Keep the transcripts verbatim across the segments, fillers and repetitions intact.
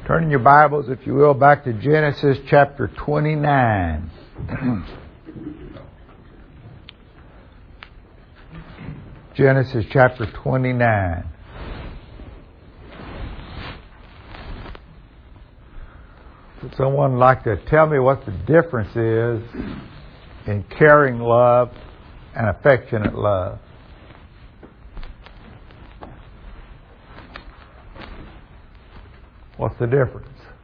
Turn in your Bibles, if you will, back to Genesis chapter twenty-nine. Genesis chapter twenty-nine. Would someone like to tell me what the difference is in caring love and affectionate love? What's the difference?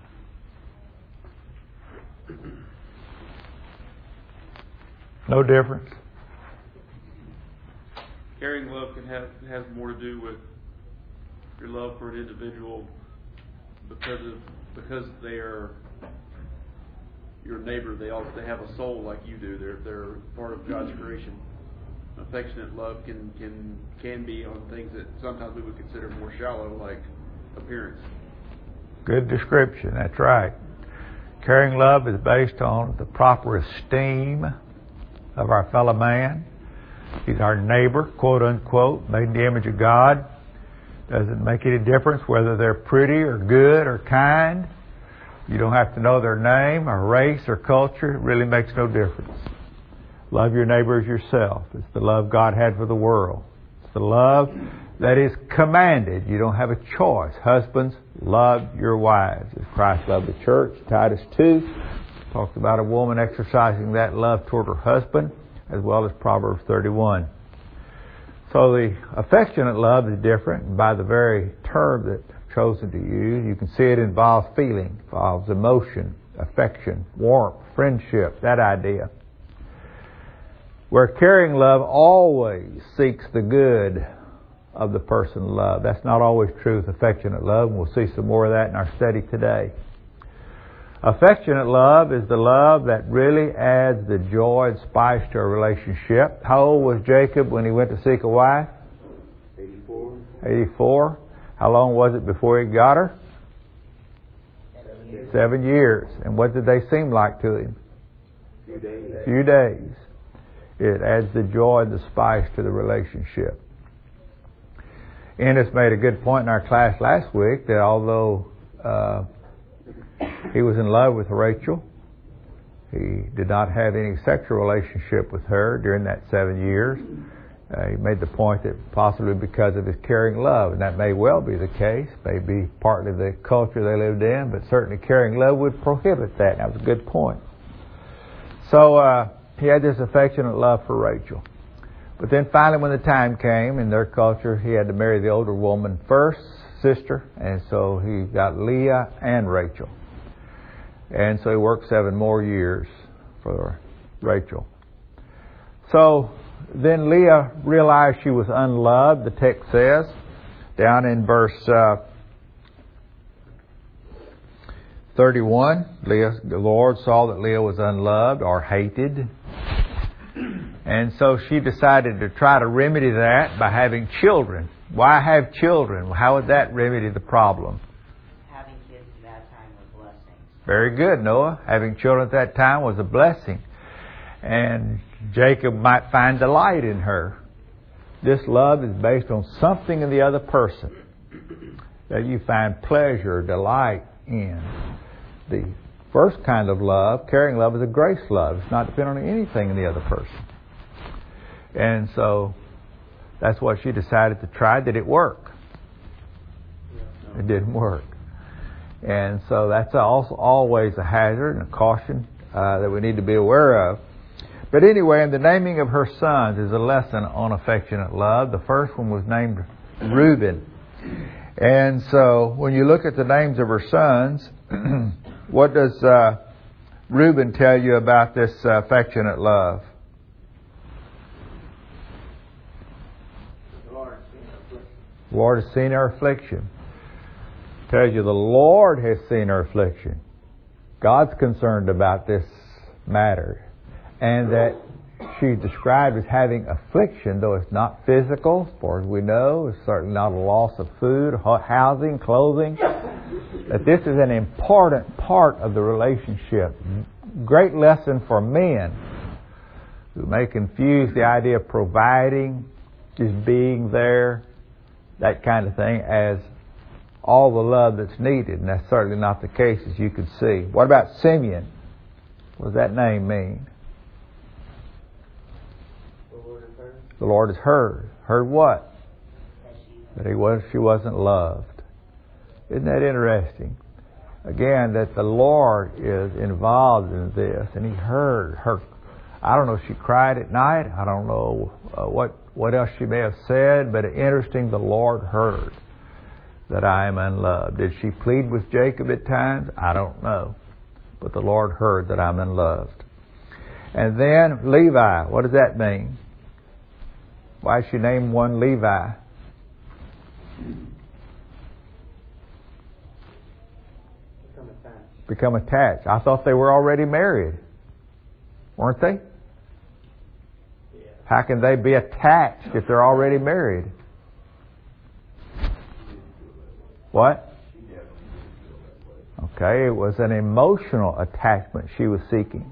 No difference? Caring love can have has more to do with your love for an individual because of because they are your neighbor. They all they have a soul like you do. They're they're part of God's creation. Affectionate love can can can be on things that sometimes we would consider more shallow, like appearance. Good description. That's right. Caring love is based on the proper esteem of our fellow man. He's our neighbor, quote unquote, made in the image of God. Doesn't make any difference whether they're pretty or good or kind. You don't have to know their name or race or culture. It really makes no difference. Love your neighbor as yourself. It's the love God had for the world. It's the love that is commanded. You don't have a choice. Husbands, love your wives as Christ loved the church. Titus two talks about a woman exercising that love toward her husband, as well as Proverbs thirty-one. So the affectionate love is different by the very term that I've chosen to use. You can see it involves feeling, involves emotion, affection, warmth, friendship, that idea. Where caring love always seeks the good of the person loved. That's not always true with affectionate love, and we'll see some more of that in our study today. Affectionate love is the love that really adds the joy and spice to a relationship. How old was Jacob when he went to seek a wife? eighty-four. eighty-four. How long was it before he got her? Seven years. Seven years. And what did they seem like to him? A few days. A few days. It adds the joy and the spice to the relationship. Ennis made a good point in our class last week that although uh, he was in love with Rachel, he did not have any sexual relationship with her during that seven years. Uh, he made the point that possibly because of his caring love, and that may well be the case, may be partly the culture they lived in, but certainly caring love would prohibit that. That was a good point. So uh, he had this affectionate love for Rachel. But then finally when the time came, in their culture, he had to marry the older woman first, sister, and so he got Leah and Rachel. And so he worked seven more years for Rachel. So then Leah realized she was unloved, the text says, down in verse uh, thirty-one. Leah, the Lord saw that Leah was unloved or hated. And so she decided to try to remedy that by having children. Why have children? How would that remedy the problem? Having kids at that time was a blessing. Very good, Noah. Having children at that time was a blessing. And Jacob might find delight in her. This love is based on something in the other person that you find pleasure, delight in. The first kind of love, caring love, is a grace love. It's not dependent on anything in the other person. And so that's what she decided to try. Did it work? It didn't work. And so that's also always a hazard and a caution uh, that we need to be aware of. But anyway, in the naming of her sons is a lesson on affectionate love. The first one was named Reuben. And so when you look at the names of her sons, what does uh, Reuben tell you about this uh, affectionate love? The Lord has seen her affliction. Tells you the Lord has seen her affliction. God's concerned about this matter. And that she's described as having affliction, though it's not physical, as far as we know. It's certainly not a loss of food, housing, clothing. That this is an important part of the relationship. Great lesson for men who may confuse the idea of providing, just being there, that kind of thing, as all the love that's needed, and that's certainly not the case, as you can see. What about Simeon? What does that name mean? The Lord is heard. The Lord is heard. Heard what? That he was, she wasn't loved. Isn't that interesting? Again, that the Lord is involved in this, and he heard her. I don't know if she cried at night. I don't know uh, what, what else she may have said, but interesting, the Lord heard that I am unloved. Did she plead with Jacob at times? I don't know. But the Lord heard that I'm unloved. And then Levi, what does that mean? Why she named one Levi? Become attached. Become attached. I thought they were already married. Weren't they? Yeah. How can they be attached if they're already married? What? Okay, it was an emotional attachment she was seeking.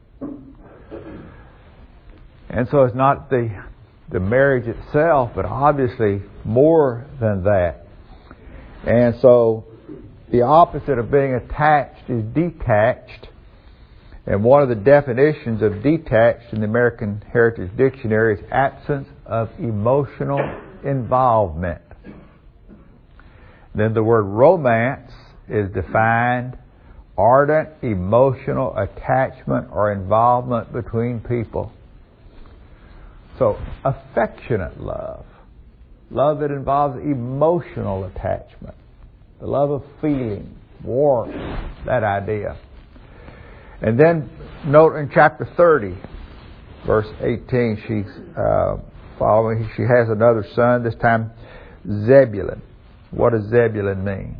And so it's not the the marriage itself, but obviously more than that. And so the opposite of being attached is detached. And one of the definitions of detached in the American Heritage Dictionary is absence of emotional involvement. Then the word romance is defined ardent emotional attachment or involvement between people. So affectionate love, love that involves emotional attachment, the love of feeling, warmth, that idea. And then note in chapter thirty, verse eighteen, she's uh, following. She has another son, this time Zebulun. What does Zebulun mean?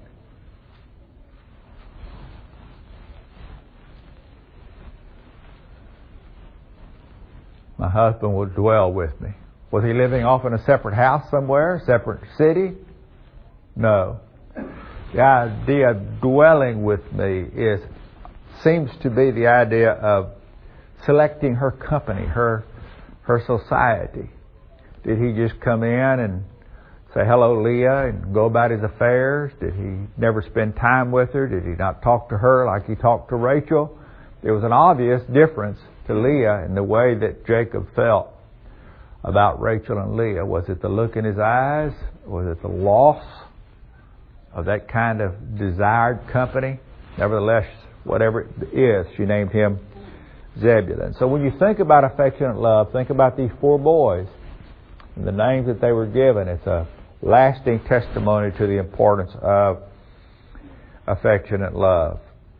My husband will dwell with me. Was he living off in a separate house somewhere, separate city? No. The idea of dwelling with me is seems to be the idea of selecting her company, her her society. Did he just come in and say hello, Leah, and go about his affairs? Did he never spend time with her? Did he not talk to her like he talked to Rachel? There was an obvious difference to Leah in the way that Jacob felt about Rachel and Leah. Was it the look in his eyes? Was it the loss of that kind of desired company? Nevertheless, whatever it is, she named him Zebulun. So when you think about affectionate love, think about these four boys and the names that they were given. It's a lasting testimony to the importance of affectionate love.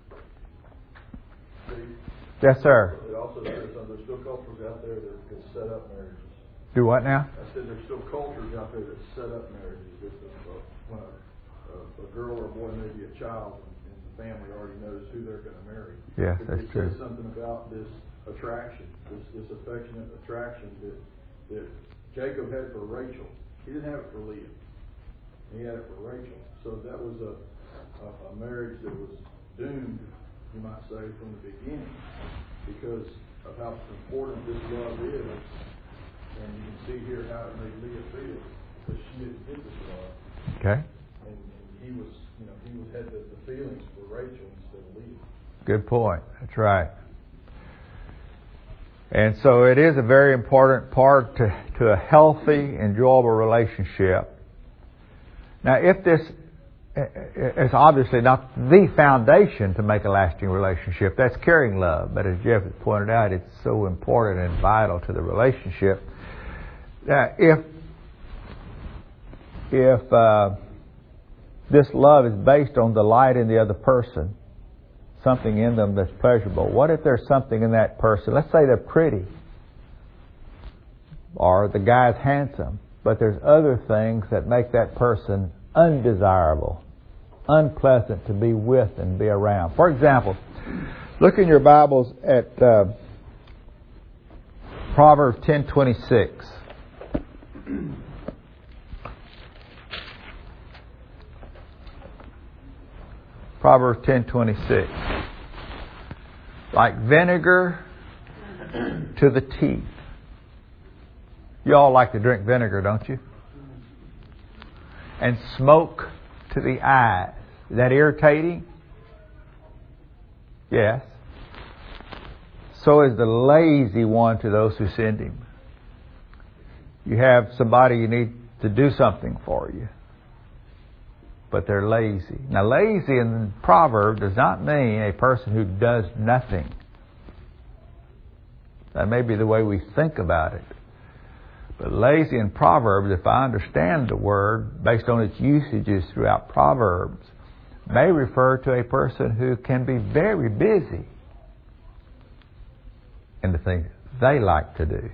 Yes, sir. It also says uh, there's still cultures out there that can set up marriages. Do what now? I said there's still cultures out there that set up marriages. If uh, when a, a, a girl or a boy, maybe a child, and, and the family already knows who they're going to marry. Yes, it, that's it true. says something about this attraction, this this affectionate attraction that that Jacob had for Rachel. He didn't have it for Leah. He had it for Rachel. So that was a a, a marriage that was doomed, you might say, from the beginning, because of how important this love is. And you can see here how it made Leah feel, because she didn't get this love. Okay. And, and he was, you know, he was had the, the feelings for Rachel instead of Leah. Good point. That's right. And so it is a very important part to, to a healthy, enjoyable relationship. Now, if this is obviously not the foundation to make a lasting relationship, that's caring love. But as Jeff has pointed out, it's so important and vital to the relationship. Now, if if uh, this love is based on delight in the other person, something in them that's pleasurable, what if there's something in that person? Let's say they're pretty, or the guy's handsome, but there's other things that make that person undesirable, unpleasant to be with and be around. For example, look in your Bibles at uh, Proverbs ten twenty-six. Proverbs ten twenty-six. Like vinegar to the teeth. You all like to drink vinegar, don't you? And smoke to the eyes. Is that irritating? Yes. So is the lazy one to those who send him. You have somebody you need to do something for you, but they're lazy. Now, lazy in the proverb does not mean a person who does nothing. That may be the way we think about it. But lazy in Proverbs, if I understand the word based on its usages throughout Proverbs, may refer to a person who can be very busy in the things they like to do.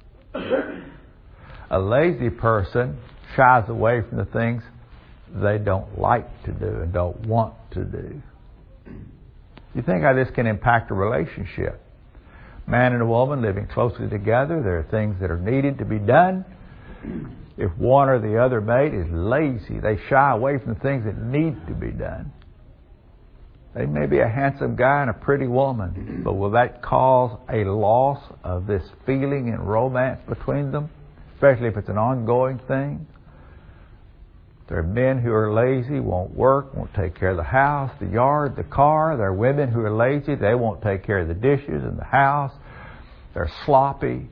A lazy person shies away from the things they don't like to do and don't want to do. You think how this can impact a relationship? Man and a woman living closely together, there are things that are needed to be done. If one or the other mate is lazy, they shy away from the things that need to be done. They may be a handsome guy and a pretty woman, but will that cause a loss of this feeling and romance between them? Especially if it's an ongoing thing. There are men who are lazy, won't work, won't take care of the house, the yard, the car. There are women who are lazy, they won't take care of the dishes in the house. They're sloppy.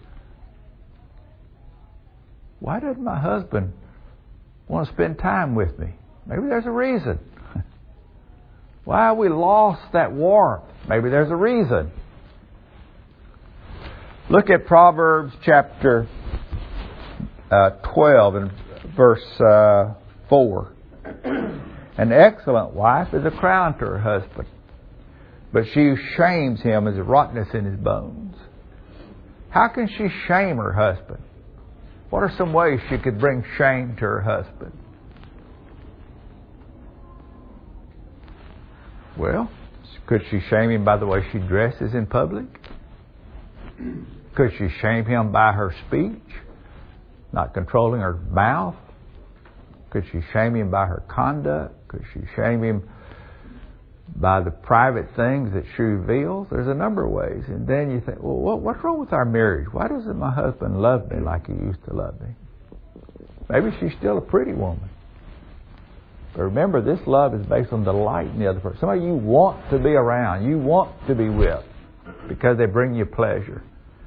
Why doesn't my husband want to spend time with me? Maybe there's a reason. Why have we lost that warmth? Maybe there's a reason. Look at Proverbs chapter uh, twelve and verse uh, four. An excellent wife is a crown to her husband, but she who shames him is a rottenness in his bones. How can she shame her husband? What are some ways she could bring shame to her husband? Well, could she shame him by the way she dresses in public? Could she shame him by her speech, not controlling her mouth? Could she shame him by her conduct? Could she shame him by the private things that she reveals? There's a number of ways. And then you think, well, what, what's wrong with our marriage? Why doesn't my husband love me like he used to love me? Maybe she's still a pretty woman. But remember, this love is based on delight in the other person. Somebody you want to be around, you want to be with, because they bring you pleasure.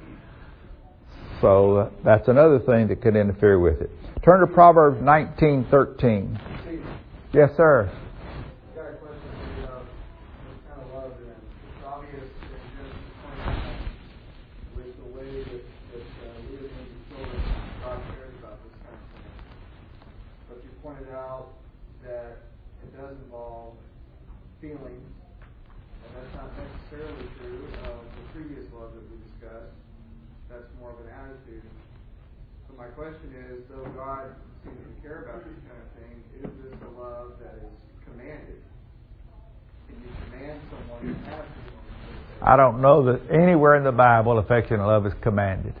So uh, that's another thing that could interfere with it. Turn to Proverbs nineteen thirteen. Yes, sir. I've got a question for you about what kind of love it is. It's obvious in Genesis twenty-nine with the way that, that uh, Leah made the children, God cares about this kind of thing. But you pointed out that it does involve feelings, and that's not necessarily true of the previous love that we discussed. That's more of an attitude. So my question is, though God seems to care about this kind of thing, is this a love that is commanded? Can you command someone to have feelings? I don't know that anywhere in the Bible affectionate love is commanded.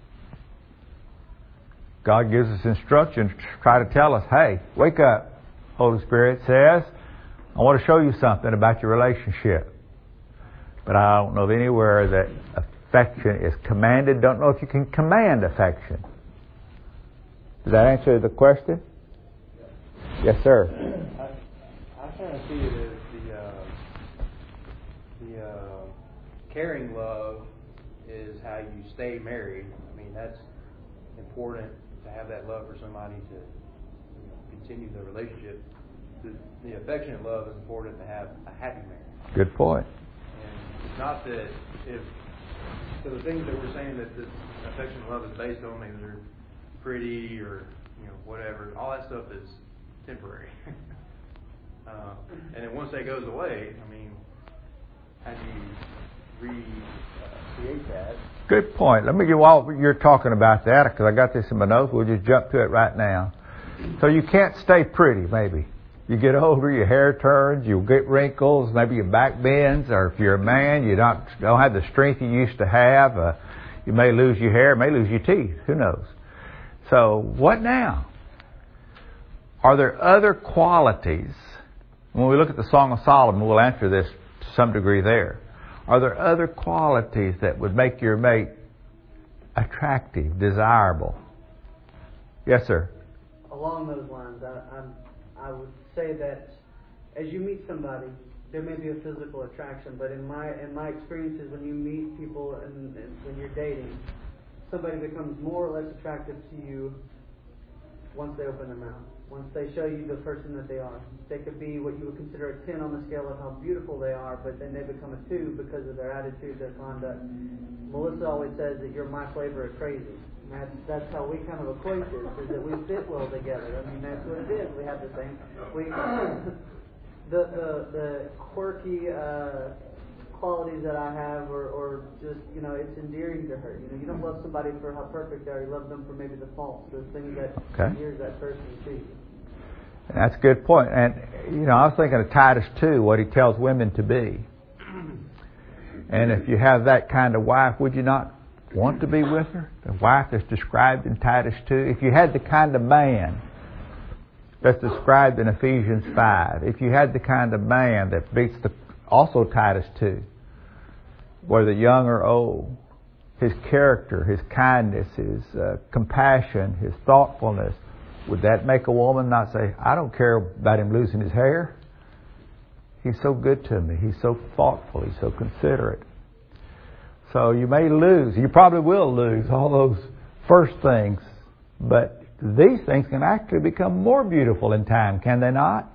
God gives us instructions to try to tell us, hey, wake up. Holy Spirit says, I want to show you something about your relationship. But I don't know of anywhere that affection is commanded. Don't know if you can command affection. Does that answer the question? Yes, sir. I, I kind of see it as the uh, the uh, caring love is how you stay married. I mean, that's important to have that love for somebody to you know, continue the relationship. The, the affectionate love is important to have a happy marriage. Good point. And it's not that if so the things that we're saying that this affectionate love is based on, maybe they're pretty or you know whatever, all that stuff is temporary. uh, and then once that goes away, I mean, how do you recreate that? Good point. Let me get while you're talking about that, because I got this in my notes. We'll just jump to it right now. So you can't stay pretty, maybe. You get older, your hair turns, you get wrinkles, maybe your back bends, or if you're a man, you don't don't have the strength you used to have. Uh, you may lose your hair, may lose your teeth. Who knows? So what now? Are there other qualities? When we look at the Song of Solomon, we'll answer this to some degree there. Are there other qualities that would make your mate attractive, desirable? Yes, sir. Along those lines, I, I'm I would say that as you meet somebody, there may be a physical attraction, but in my in my experiences, when you meet people and, and when you're dating, somebody becomes more or less attractive to you once they open their mouth. Once they show you the person that they are. They could be what you would consider a ten on the scale of how beautiful they are, but then they become a two because of their attitude, their conduct. Melissa always says that you're my flavor of crazy. And that's, that's how we kind of equate this, is that we fit well together. I mean, that's what it is. We have the same... We, the, the, the quirky uh, qualities that I have, or, or just, you know, it's endearing to her. You know, you don't love somebody for how perfect they are. You love them for maybe the faults, the things that okay. endears that person to you. That's a good point. And, you know, I was thinking of Titus two, what he tells women to be. And if you have that kind of wife, would you not want to be with her? The wife that's described in Titus two. If you had the kind of man that's described in Ephesians five, if you had the kind of man that beats the also Titus two, whether young or old, his character, his kindness, his uh, compassion, his thoughtfulness, would that make a woman not say, I don't care about him losing his hair? He's so good to me. He's so thoughtful. He's so considerate. So you may lose. You probably will lose all those first things. But these things can actually become more beautiful in time, can they not?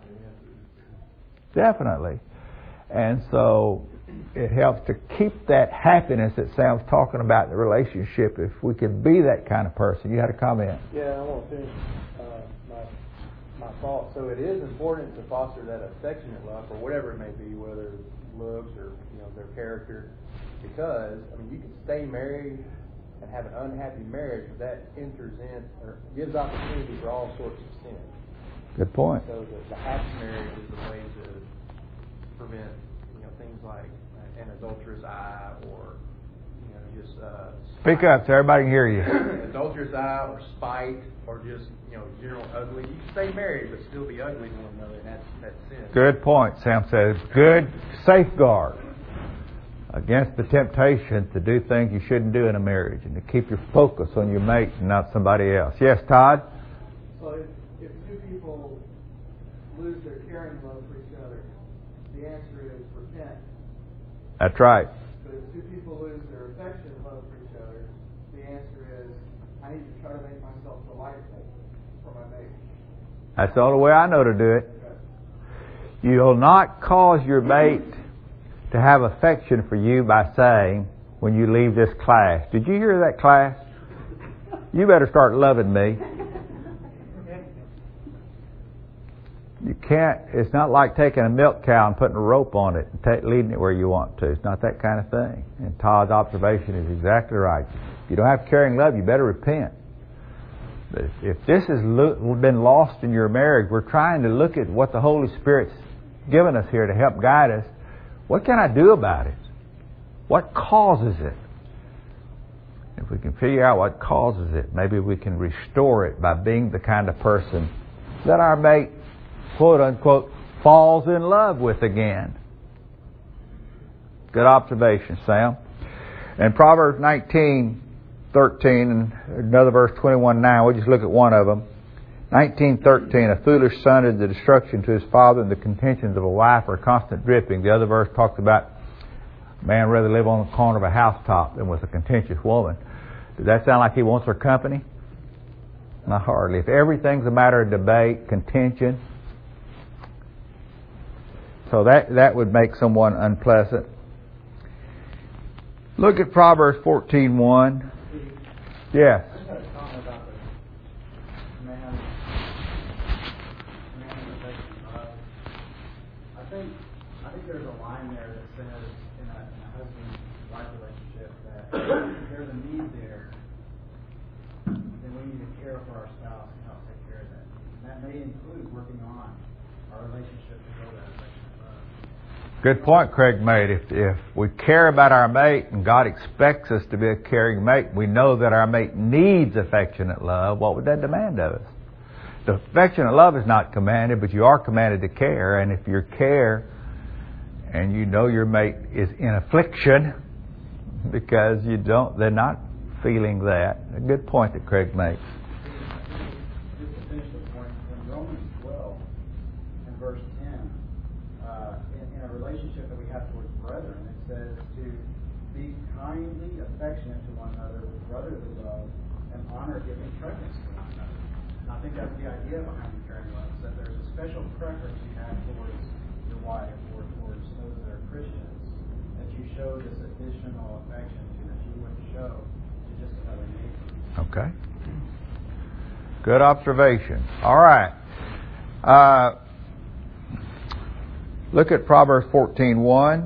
Definitely. And so it helps to keep that happiness that Sam's talking about in the relationship. If we could be that kind of person. You had a comment. Yeah, I want to finish uh, my, my thought. So it is important to foster that affectionate love, or whatever it may be, whether looks or, you know, their character. Because, I mean, you can stay married and have an unhappy marriage, but that enters in, or gives opportunity for all sorts of sin. Good point. So the, the happy marriage is a way to prevent, you know, things like an adulterous eye, or, you know, just uh, speak up so everybody can hear you. Adulterous eye, or spite, or just, you know, general ugly. You can stay married but still be ugly to one another, and that's that's sin. Good point. Sam says good safeguard against the temptation to do things you shouldn't do in a marriage, and to keep your focus on your mate and not somebody else. Yes, Todd? So if, if two people lose their caring love for each other, the answer is repent. That's right. But if two people lose their affection and love for each other, the answer is, I need to try to make myself delightful for my mate. That's the only way I know to do it. Okay. You'll not cause your mate to have affection for you by saying, when you leave this class, did you hear that class? You better start loving me. You can't, it's not like taking a milk cow and putting a rope on it and ta- leading it where you want to. It's not that kind of thing. And Todd's observation is exactly right. If you don't have caring love, you better repent. But if, if this has lo- been lost in your marriage, we're trying to look at what the Holy Spirit's given us here to help guide us. What can I do about it? What causes it? If we can figure out what causes it, maybe we can restore it by being the kind of person that our mate, quote unquote, falls in love with again. Good observation, Sam. And Proverbs nineteen thirteen and another verse twenty-one nine, we'll just look at one of them. nineteen thirteen, a foolish son is the destruction to his father, and the contentions of a wife are constant dripping. The other verse talks about a man rather live on the corner of a housetop than with a contentious woman. Does that sound like he wants her company? Not hardly. If everything's a matter of debate, contention, so that, that would make someone unpleasant. Look at Proverbs fourteen one. Yes. I just had a comment about the man, man and affection. Uh, I think I think there's a line there that says in a, in a husband-wife relationship that if there's a need there, then we need to care for our spouse and help take care of that. And that may include working on our relationship to grow that affectionate love. Good point Craig made. If, if we care about our mate and God expects us to be a caring mate, we know that our mate needs affectionate love, what would that demand of us? The affectionate love is not commanded, but you are commanded to care. And if you care and you know your mate is in affliction because you don't, they're not feeling that. A good point that Craig makes. Just to finish the point, in Romans twelve, verse ten, uh, in, in a relationship that we have towards brethren, it says to be kindly affectionate to one another with brotherly love and honor giving preference to one another. And I think that's the idea behind the caring love, is that there's a special preference you have towards your wife or towards those that are Christians, that you show this additional affection to that you wouldn't show to just another neighbor. Okay. Good observation. All right. Uh, look at Proverbs fourteen one.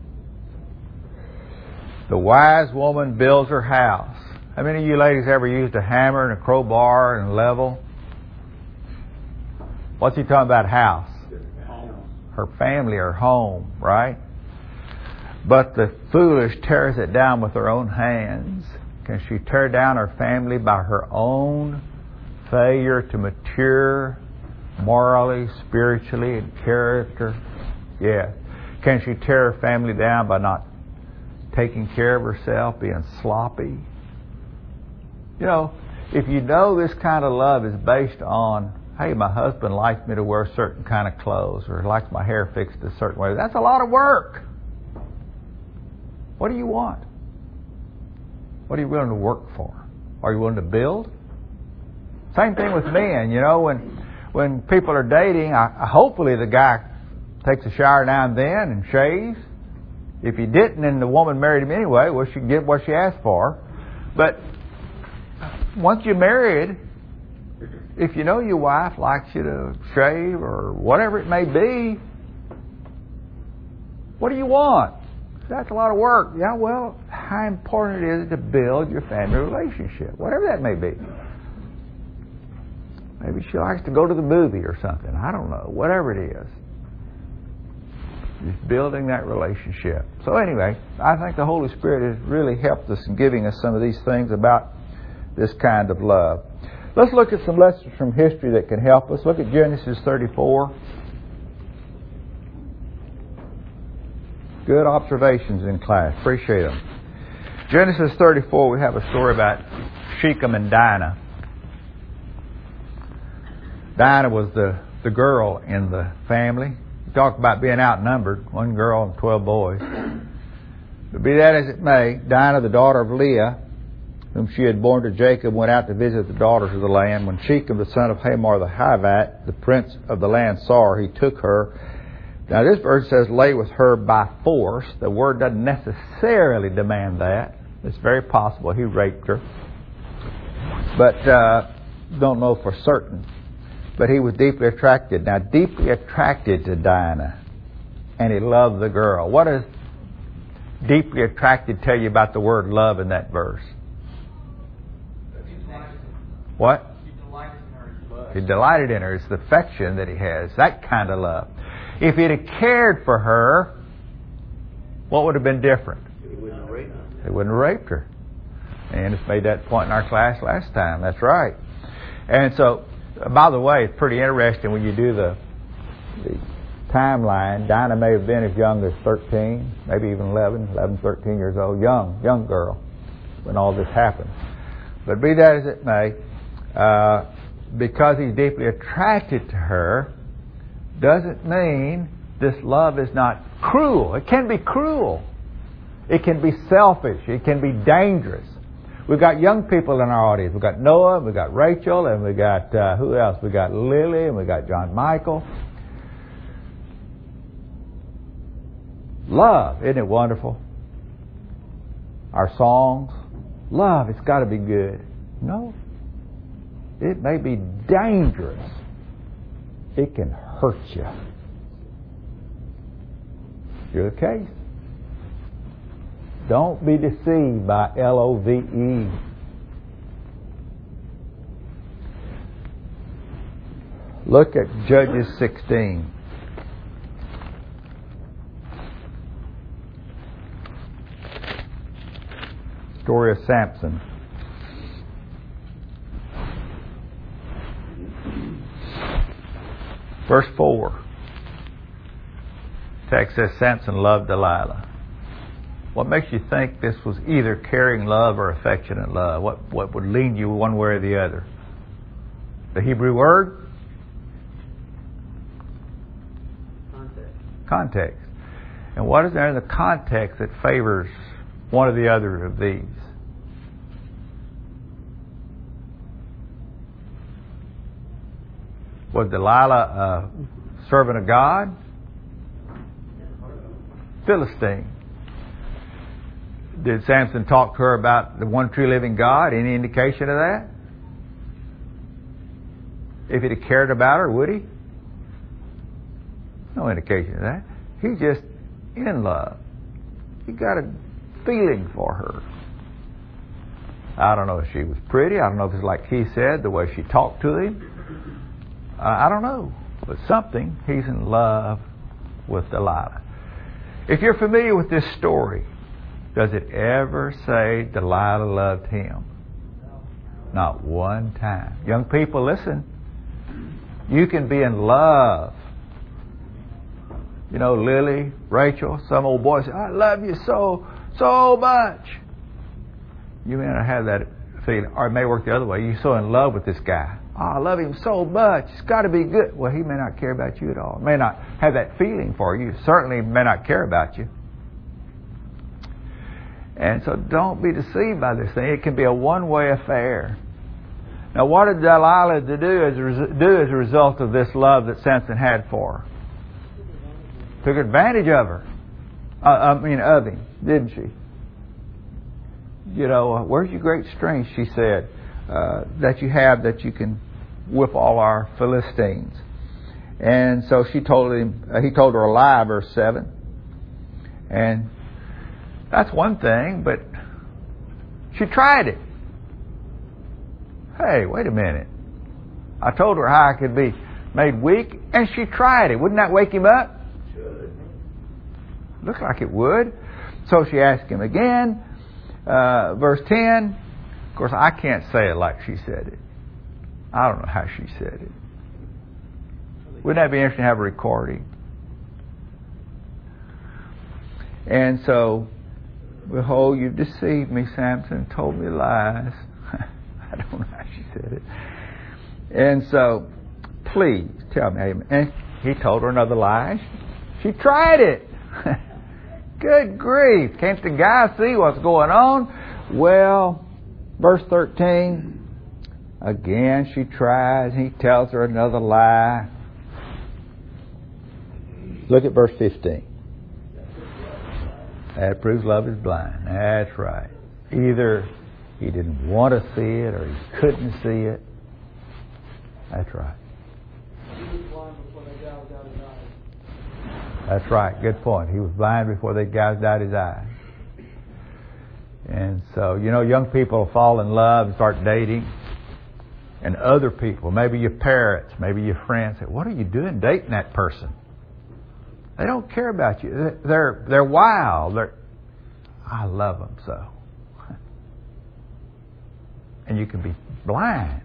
The wise woman builds her house. How many of you ladies ever used a hammer and a crowbar and level? What's he talking about, house? Her family, her home, right? But the foolish tears it down with her own hands. Can she tear down her family by her own failure to mature morally, spiritually, in character? Yes. Can she tear her family down by not taking care of herself, being sloppy? You know, if you know this kind of love is based on, hey, my husband likes me to wear certain kind of clothes or likes my hair fixed a certain way, that's a lot of work. What do you want? What are you willing to work for? Are you willing to build? Same thing with men. You know, when when people are dating, I, hopefully the guy takes a shower now and then and shaves. If he didn't, and the woman married him anyway, well, she can get what she asked for. But once you're married, if you know your wife likes you to shave or whatever it may be, what do you want? That's a lot of work. Yeah, well, how important it is to build your family relationship, whatever that may be. Maybe she likes to go to the movie or something. I don't know. Whatever it is. Just building that relationship. So anyway, I think the Holy Spirit has really helped us in giving us some of these things about this kind of love. Let's look at some lessons from history that can help us. Look at Genesis thirty-four. Good observations in class. Appreciate them. Genesis thirty-four, we have a story about Shechem and Dinah. Dinah was the, the girl in the family. We talk about being outnumbered, one girl and twelve boys. But be that as it may, Dinah, the daughter of Leah, whom she had borne to Jacob, went out to visit the daughters of the land. When Shechem, the son of Hamor the Hivite, the prince of the land, saw her, he took her. Now this verse says lay with her by force. The word doesn't necessarily demand that. It's very possible he raped her. But uh, don't know for certain. But he was deeply attracted. Now deeply attracted to Dinah. And he loved the girl. What does deeply attracted tell you about the word love in that verse? What? He delighted in her. It's the affection that he has. That kind of love. If he'd have cared for her, what would have been different? He wouldn't have raped her. He wouldn't have raped her. And it's made that point in our class last time. That's right. And so, by the way, it's pretty interesting when you do the, the timeline. Dinah may have been as young as thirteen, maybe even eleven, eleven, thirteen years old. Young, young girl when all this happened. But be that as it may, uh, because he's deeply attracted to her, doesn't mean this love is not cruel. It can be cruel. It can be selfish. It can be dangerous. We've got young people in our audience. We've got Noah, we've got Rachel, and we've got, uh, who else? We've got Lily, and we've got John Michael. Love, isn't it wonderful? Our songs. Love, it's got to be good. No. It may be dangerous. It can hurt you. You're the case. Don't be deceived by L O V E. Look at Judges sixteen. Story of Samson. Verse four. The text says Samson loved Delilah. What makes you think this was either caring love or affectionate love? What what would lean you one way or the other? The Hebrew word? Context. And what is there in the context that favors one or the other of these? Was Delilah a servant of God? Philistine. Did Samson talk to her about the one true living God? Any indication of that? If he'd have cared about her, would he? No indication of that. He's just in love. He got a feeling for her. I don't know if she was pretty. I don't know if it's like he said, the way she talked to him. Uh, I don't know. But something, he's in love with Delilah. If you're familiar with this story, does it ever say Delilah loved him? Not one time. Young people, listen. You can be in love. You know, Lily, Rachel, some old boy says, I love you so, so much. You may not have that feeling. Or it may work the other way. You're so in love with this guy. Oh, I love him so much. It's got to be good. Well, he may not care about you at all. May not have that feeling for you. Certainly may not care about you. And so don't be deceived by this thing. It can be a one-way affair. Now, what did Delilah do as, a, do as a result of this love that Samson had for her? Took advantage of her. Uh, I mean, of him, didn't she? You know, where's your great strength, she said, uh, that you have that you can whip all our Philistines. And so she told him, uh, he told her a lie, verse seven. And that's one thing, but she tried it. Hey, wait a minute. I told her how I could be made weak, and she tried it. Wouldn't that wake him up? Should. Looks like it would. So she asked him again. Uh, verse ten. Of course, I can't say it like she said it. I don't know how she said it. Wouldn't that be interesting to have a recording? And so, behold, you've deceived me, Samson, told me lies. I don't know how she said it. And so, please tell me. And he told her another lie. She tried it. Good grief. Can't the guy see what's going on? Well, verse thirteen, again she tries. He tells her another lie. Look at verse fifteen. That proves love is blind. That's right. Either he didn't want to see it or he couldn't see it. That's right. That's right. Good point. He was blind before they gouged out his eyes. And so, you know, young people fall in love and start dating. And other people, maybe your parents, maybe your friends, say, what are you doing dating that person? They don't care about you. They're they're wild. They're, I love them so. And you can be blind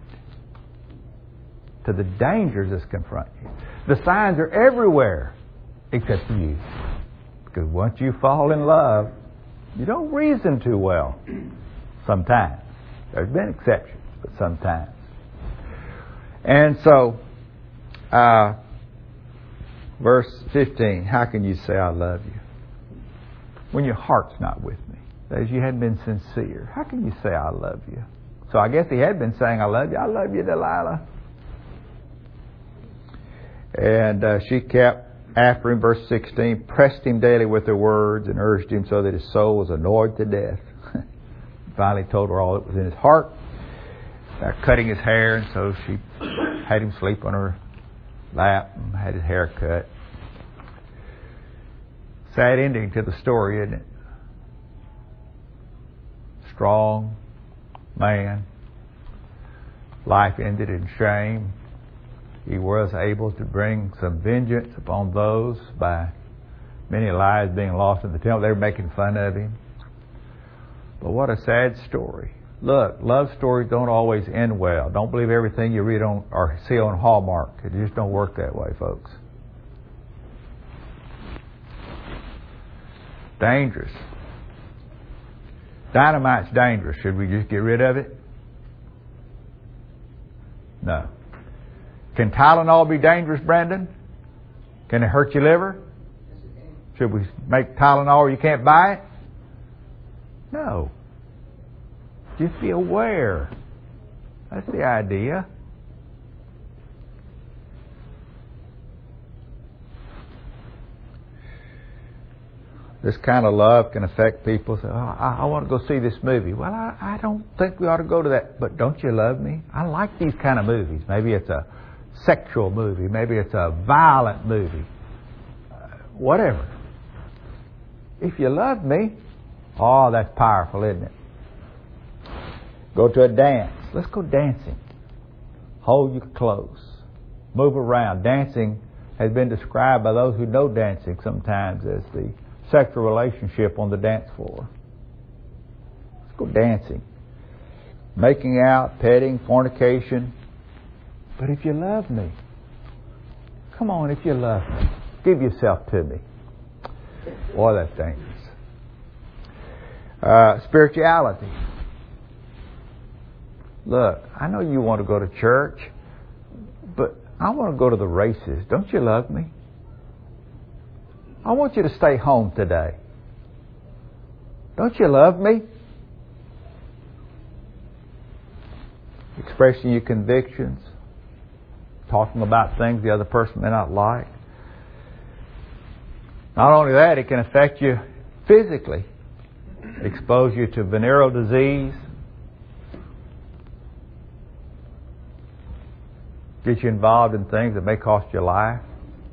to the dangers that confront you. The signs are everywhere except for you. Because once you fall in love, you don't reason too well. Sometimes. There's been exceptions, but sometimes. And so, uh, verse fifteen, how can you say I love you when your heart's not with me? That is, you hadn't been sincere. How can you say I love you? So I guess he had been saying I love you. I love you, Delilah. And uh, she kept after him, verse sixteen, pressed him daily with her words and urged him so that his soul was annoyed to death. Finally told her all that was in his heart. Uh, cutting his hair, and so she had him sleep on her lap and had his hair cut. Sad ending to the story, isn't it? Strong man. Life ended in shame. He was able to bring some vengeance upon those by many lives being lost in the temple. They were making fun of him. But what a sad story. Look, love stories don't always end well. Don't believe everything you read on or see on Hallmark. It just don't work that way, folks. Dangerous. Dynamite's dangerous. Should we just get rid of it? No. Can Tylenol be dangerous, Brandon? Can it hurt your liver? Should we make Tylenol you can't buy it? No. Just be aware. That's the idea. This kind of love can affect people. Say, oh, I, I want to go see this movie. Well, I, I don't think we ought to go to that. But don't you love me? I like these kind of movies. Maybe it's a sexual movie. Maybe it's a violent movie. Uh, whatever. If you love me, oh, that's powerful, isn't it? Go to a dance. Let's go dancing. Hold you close. Move around. Dancing has been described by those who know dancing sometimes as the sexual relationship on the dance floor. Let's go dancing. Making out, petting, fornication. But if you love me, come on, if you love me, give yourself to me. Boy, that's dangerous. Uh, spirituality. Look, I know you want to go to church, but I want to go to the races. Don't you love me? I want you to stay home today. Don't you love me? Expressing your convictions. Talking about things the other person may not like. Not only that, it can affect you physically. Expose you to venereal disease. Get you involved in things that may cost your life.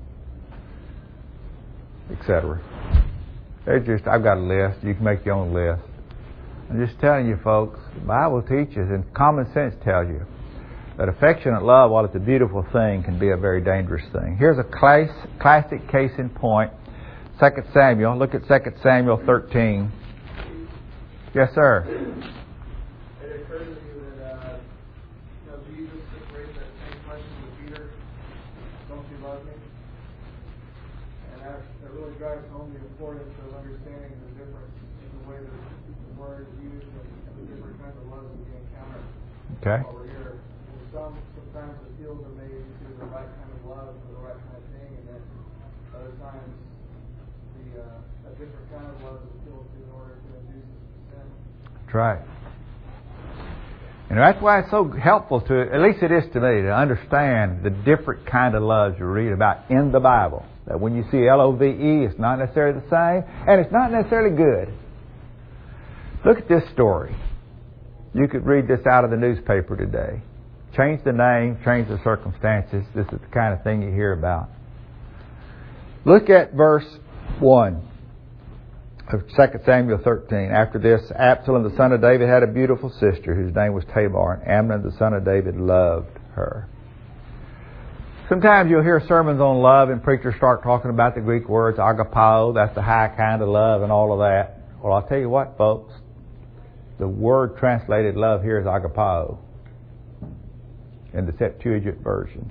Etc. There's just, I've got a list. You can make your own list. I'm just telling you, folks, the Bible teaches and common sense tells you that affectionate love, while it's a beautiful thing, can be a very dangerous thing. Here's a class, classic case in point. Second Samuel. Look at Second Samuel thirteen. Yes, sir. It occurred to me that uh, you know, Jesus just raised that same question to Peter, don't you love me? And that, that really drives home the importance of understanding the difference in the way that the word is used and, and the different kinds of love that we encounter Okay. over here. And some, sometimes appeals are made to the right kind of love for the right kind of thing, and then other times the uh, a different kind of love is appealed to in order to induce us to sin. That's right. And that's why it's so helpful to, at least it is to me, to understand the different kind of loves you read about in the Bible. That when you see L O V E, it's not necessarily the same, and it's not necessarily good. Look at this story. You could read this out of the newspaper today. Change the name, change the circumstances. This is the kind of thing you hear about. Look at verse one of Second Samuel thirteen. After this, Absalom the son of David had a beautiful sister whose name was Tamar, and Amnon the son of David loved her. Sometimes you'll hear sermons on love and preachers start talking about the Greek words agapao, that's the high kind of love and all of that. Well, I'll tell you what, folks, the word translated love here is agapao in the Septuagint version.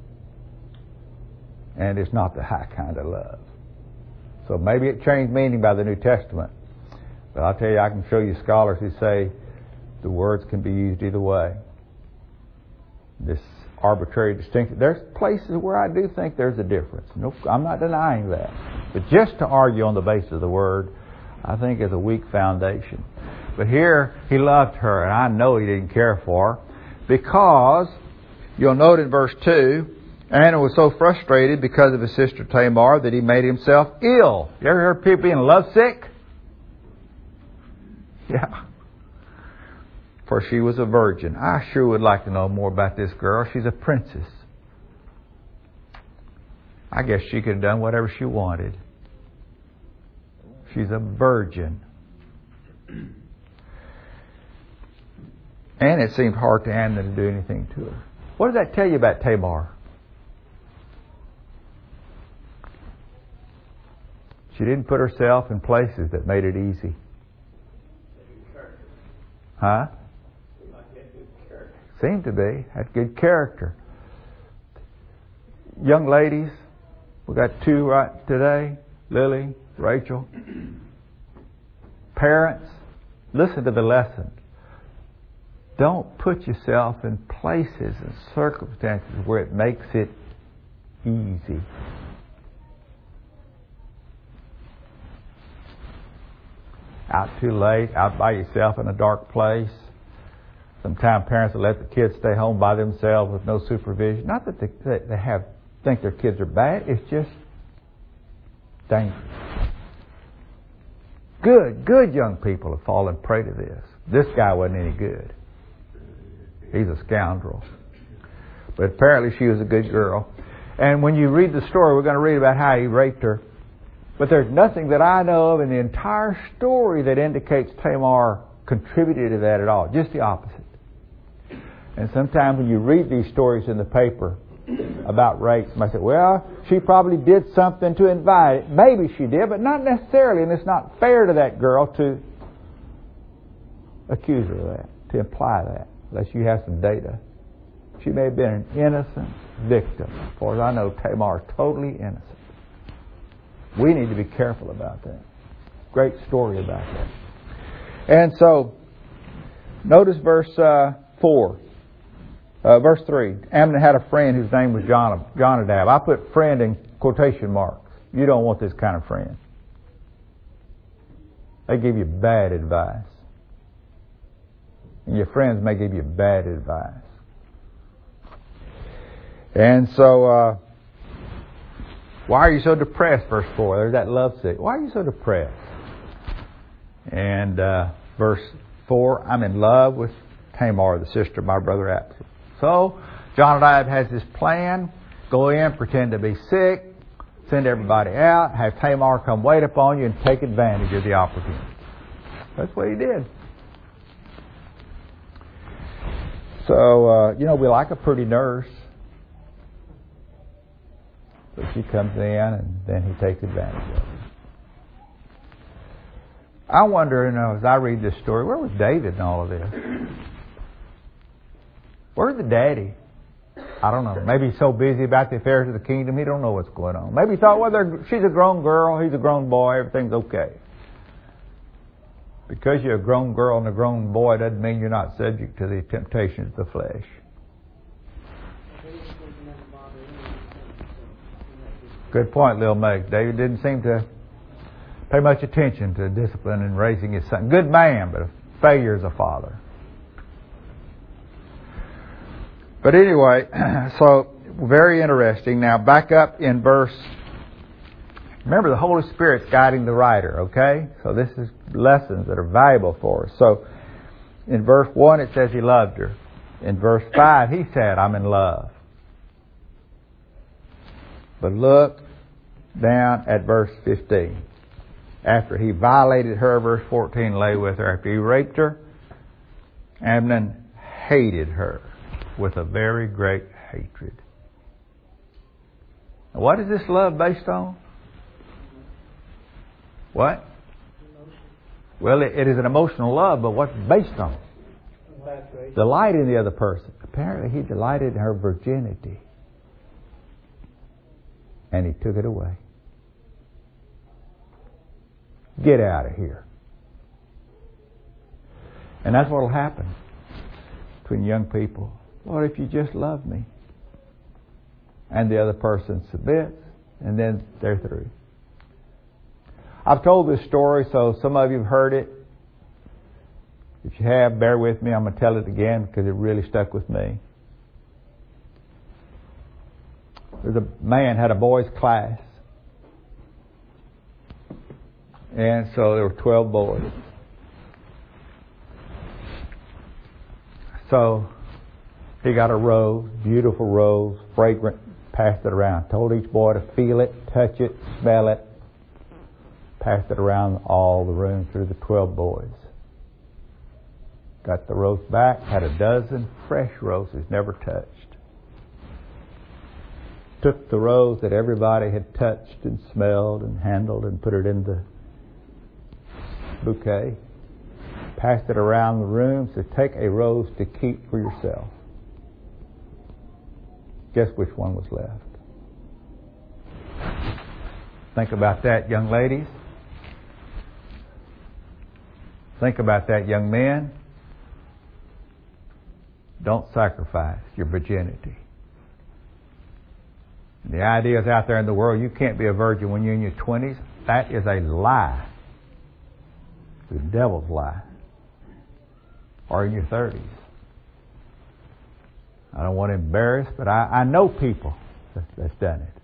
And it's not the high kind of love. So maybe it changed meaning by the New Testament. But I'll tell you, I can show you scholars who say the words can be used either way. This arbitrary distinction. There's places where I do think there's a difference. Nope, I'm not denying that. But just to argue on the basis of the word, I think is a weak foundation. But here, he loved her, and I know he didn't care for her, because you'll note in verse two, Anna was so frustrated because of his sister Tamar that he made himself ill. You ever heard people being lovesick? Yeah. For she was a virgin. I sure would like to know more about this girl. She's a princess. I guess she could have done whatever she wanted. She's a virgin. And it seemed hard to Anna to do anything to her. What does that tell you about Tamar? She didn't put herself in places that made it easy. Huh? Seemed to be. Had good character. Young ladies, we got two right today. Lily, Rachel. Parents, listen to the lesson. Don't put yourself in places and circumstances where it makes it easy. out too late, out by yourself in a dark place. Sometimes parents will let the kids stay home by themselves with no supervision. Not that they, they have think their kids are bad. It's just dangerous. Good, good young people have fallen prey to this. This guy wasn't any good. He's a scoundrel. But apparently she was a good girl. And when you read the story, we're going to read about how he raped her. But there's nothing that I know of in the entire story that indicates Tamar contributed to that at all. Just the opposite. And sometimes when you read these stories in the paper about rape, somebody said, well, she probably did something to invite it. Maybe she did, but not necessarily. And it's not fair to that girl to accuse her of that, to imply that, unless you have some data. She may have been an innocent victim. As far as I know, Tamar is totally innocent. We need to be careful about that. Great story about that. And so, notice verse uh, four. Uh, verse three. Amnon had a friend whose name was John, Jonadab. I put friend in quotation marks. You don't want this kind of friend. They give you bad advice. And your friends may give you bad advice. And so, uh, why are you so depressed? Verse four. There's that love sick. Why are you so depressed? And uh, verse four. I'm in love with Tamar, the sister of my brother Absalom. So, Jonadab has this plan. Go in, pretend to be sick, send everybody out, have Tamar come wait upon you and take advantage of the opportunity. That's what he did. So, uh, you know, we like a pretty nurse. So she comes in and then he takes advantage of her. I wonder, you know, as I read this story, where was David in all of this? Where's the daddy? I don't know. Maybe he's so busy about the affairs of the kingdom, he don't know what's going on. Maybe he thought, well, she's a grown girl, he's a grown boy, everything's okay. Because you're a grown girl and a grown boy doesn't mean you're not subject to the temptations of the flesh. Good point, Lil Meg. David didn't seem to pay much attention to discipline and raising his son. Good man, but a failure as a father. But anyway, so very interesting. Now back up in verse. Remember, the Holy Spirit's guiding the writer, okay? So this is lessons that are valuable for us. So in verse one it says he loved her. In verse five he said, I'm in love. But look down at verse fifteen. After he violated her, verse fourteen, lay with her. After he raped her, Amnon hated her with a very great hatred. Now, what is this love based on? What? Well, it, it is an emotional love, but what's it based on? Delight in the other person. Apparently he delighted in her virginity. And he took it away. Get out of here. And that's what will happen between young people. Lord, if you just love me. And the other person submits, and then they're through. I've told this story, so some of you have heard it. If you have, bear with me. I'm going to tell it again because it really stuck with me. There's a man had a boys' class. And so there were twelve boys. So he got a rose, beautiful rose, fragrant, passed it around. Told each boy to feel it, touch it, smell it. Passed it around all the room through the twelve boys. Got the rose back, had a dozen fresh roses, never touched. Took the rose that everybody had touched and smelled and handled and put it in the bouquet. Passed it around the room, said, take a rose to keep for yourself. Guess which one was left? Think about that, young ladies. Think about that, young men. Don't sacrifice your virginity. The idea is out there in the world, you can't be a virgin when you're in your twenties. That is a lie. The devil's lie. Or in your thirties. I don't want to embarrass, but I, I know people that, that's done it.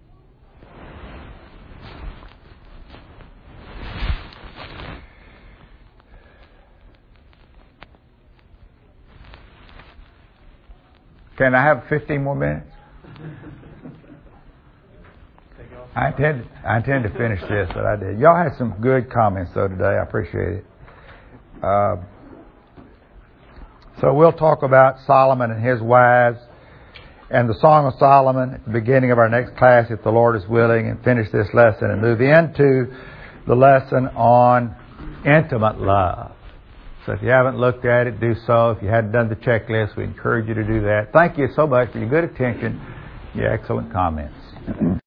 Can I have fifteen more minutes? I intend, I intend to finish this, but I did. Y'all had some good comments, though, today. I appreciate it. Uh, so we'll talk about Solomon and his wives and the Song of Solomon at the beginning of our next class, if the Lord is willing, and finish this lesson and move into the lesson on intimate love. So if you haven't looked at it, do so. If you hadn't done the checklist, we encourage you to do that. Thank you so much for your good attention, your excellent comments.